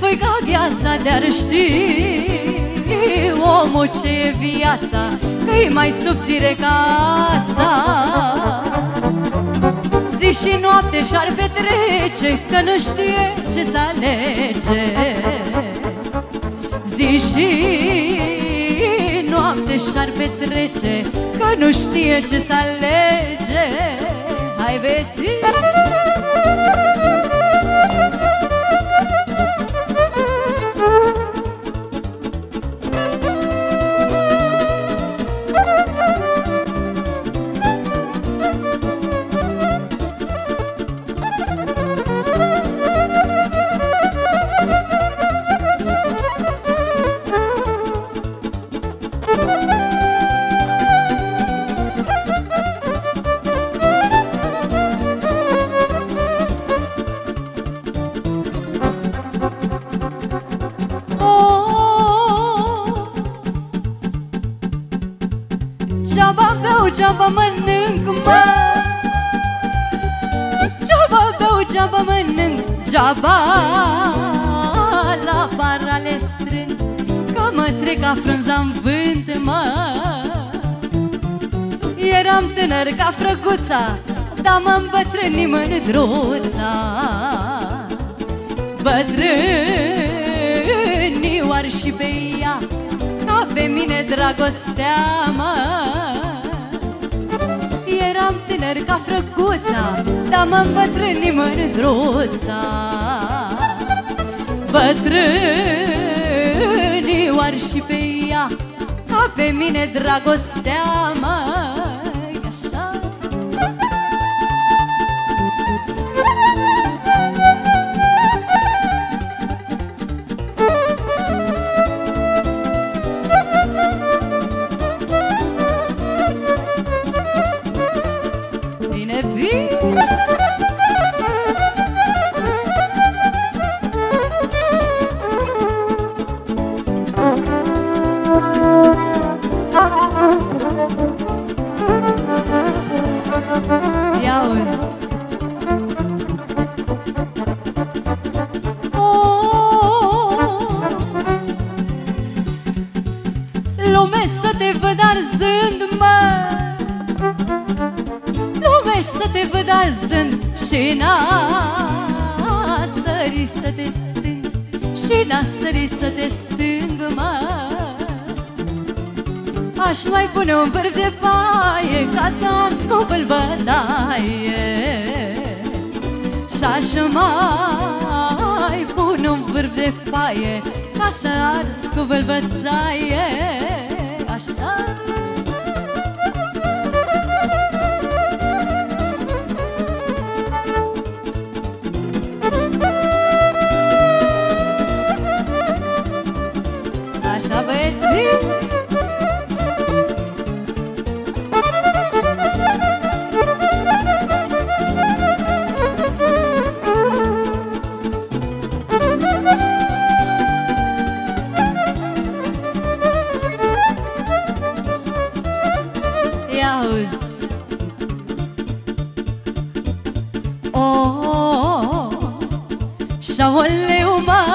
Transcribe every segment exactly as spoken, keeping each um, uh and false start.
voi ca gheața de-ar ști omul ce e viața, că-i mai subțire ca ața. Zi și noapte și-ar petrece, că nu știe ce să alege. Zi și noapte și-ar petrece, că nu știe ce să alege. Hai beții! Ceaba beau, ceaba mănânc, mă. Ceaba beau, ceaba mănânc, ceaba la parale strâng, că mă trec ca frunza-n vânt, mă. Eram tânăr ca frăcuța, dar mă îmbătrâni mândruța. Bătrânii oar și pe ea, ca pe mine dragostea, mă. Eram tânăr ca frăcuța, dar mă îmbătrâni mândruța. Bătrânii oar și pe ea, ca pe mine dragostea, mă. Așa. Bine, bine. Ia uzi. Oh, lume să te văd arzând, mă. Lume să te văd arzând și n-a sări să te stâng, și n-a sări să te stâng, mă. Aș mai pune un vârf de paie ca să ars cu vâlvătaie, și-aș mai pune un vârf de paie ca să ars cu vâlvătaie. Așa. Așa, băieții. Ia uzi. Oh, șaoleu, mă.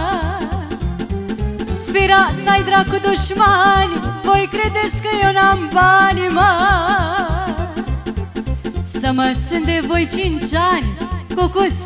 Firați-ai dracu dușmani, voi credeți că eu n-am bani, mă. Să mă țin de voi cinci ani cu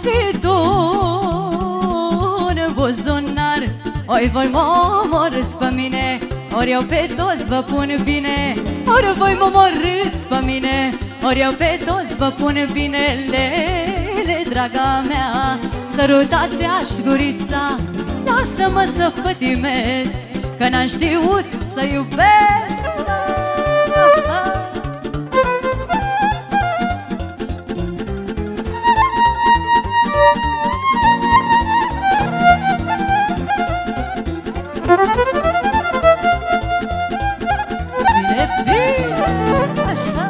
cuțitul în buzunar. Ori voi mă omorâți pe mine, ori eu pe toți vă pun bine. Ori voi mă omorâți pe mine, ori eu pe toți vă pun bine. Lele, draga mea, sărutați-aș gurița, lasă-mă să pătimesc, că n-am știut să iubesc. Bine, bine, așa.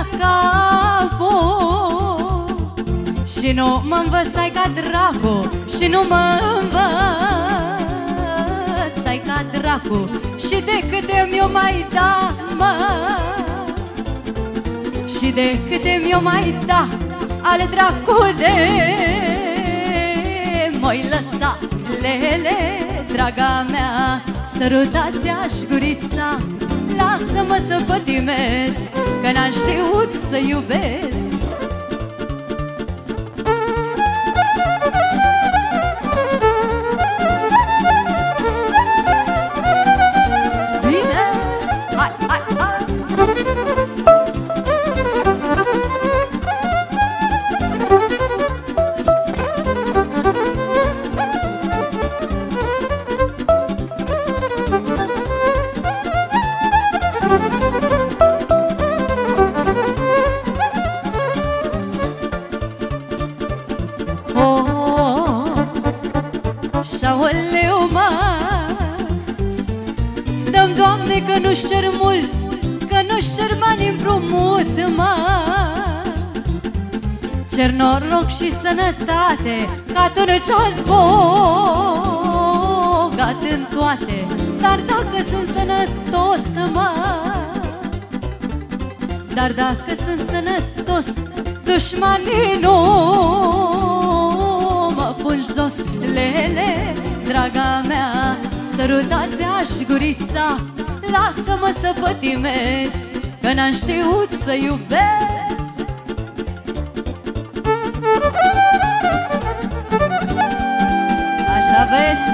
capo și nu mă învățai ca dracu, și nu mă învățai ca dracu. Și de câte mi-o mai da, mă, și de câte mi-o mai da, ale dracu de m-oi lăsa. Lele, draga mea, sărutați-aș gurița, lasă-mă să pătimesc, că n-am știut să iubesc. Aoleu, mă, dă-mi, Doamne, că nu-și cer mult, că nu-și cer bani împrumut, mă. Cer noroc și sănătate, că atunci ați bogat în toate. Dar dacă sunt sănătos, mă, dar dacă sunt sănătos, dușmanii nu mă pun jos. Lele, draga mea, sărutați-aș gurița, lasă-mă să pătimesc, că n-am știut să iubesc. Așa, băieți!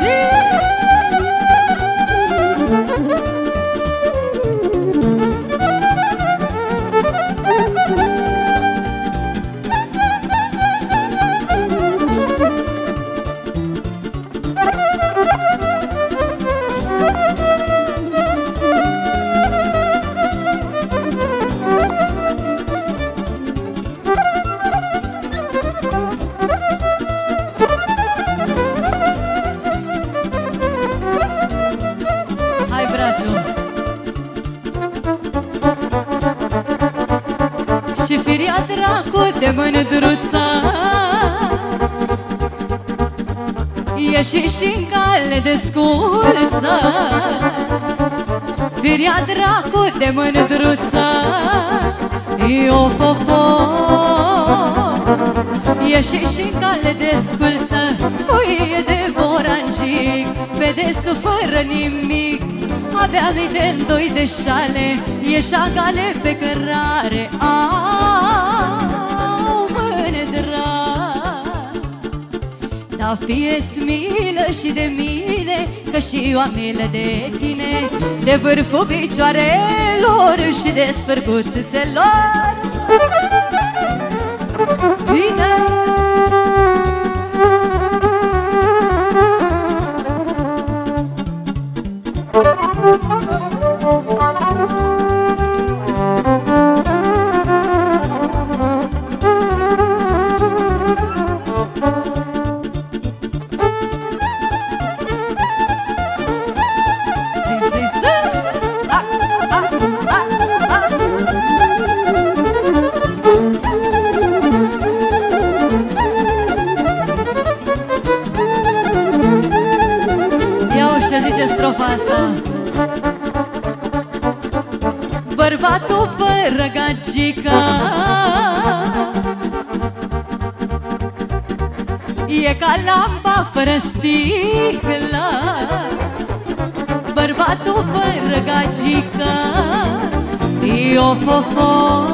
Și firia dracu de mândruța ieși și-n cale de sculță. Firia dracu de mândruța Iofofo ieși și-n cale de sculță. Uie de borancic, pe desul fără nimic, avea mii de doi de șale, ieșea gale pe cărare. Au, mândra, da fie-ți milă și de mine, că și eu am milă de tine, de vârful picioarelor și de sfârguțelor. Bine! Strofa asta. Bărbatul fără gagica e ca lampa fără sticlă. Bărbatul fără gagica Iofofo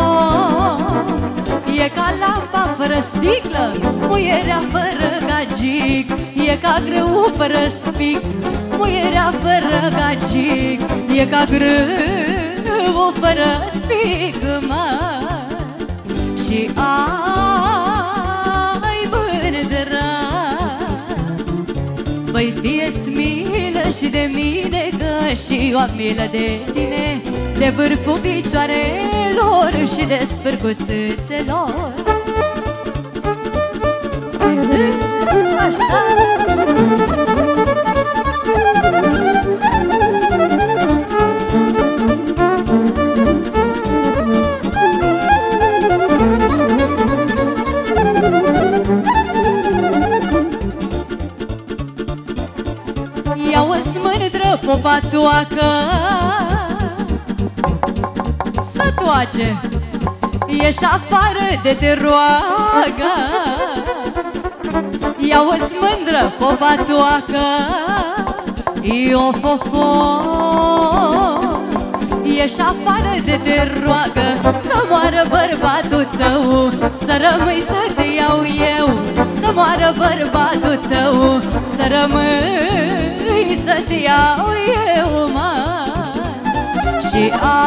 e ca lampa fără sticlă. Muierea fără gagic e ca grâu fără spic. Muierea fără gagic e ca grâu fără spic, mă. Și ai mândra, băi, fie-ți milă și de mine, că și eu am milă de tine, de vârful picioarelor și de sfârguțelor. Așa. toacă să toace. Ieși afară de te roagă, ia-o-ți mândră popa toacă. Iofofo, ieși afară de te roagă, să moară bărbatul tău, să rămâi să te iau eu. Să moară bărbatul tău, să rămâi să te iau eu, mă. Și a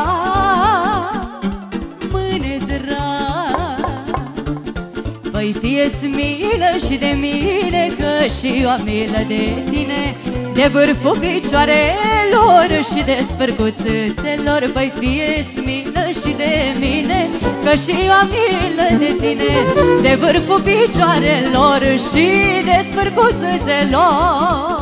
păi fie-ți milă și de mine, că și eu am milă de tine. De vârful picioarelor și de sfârcuțâțelor, păi fie-ți milă și de mine, că și eu am milă de tine. De vârful picioarelor și de sfârcuțâțelor.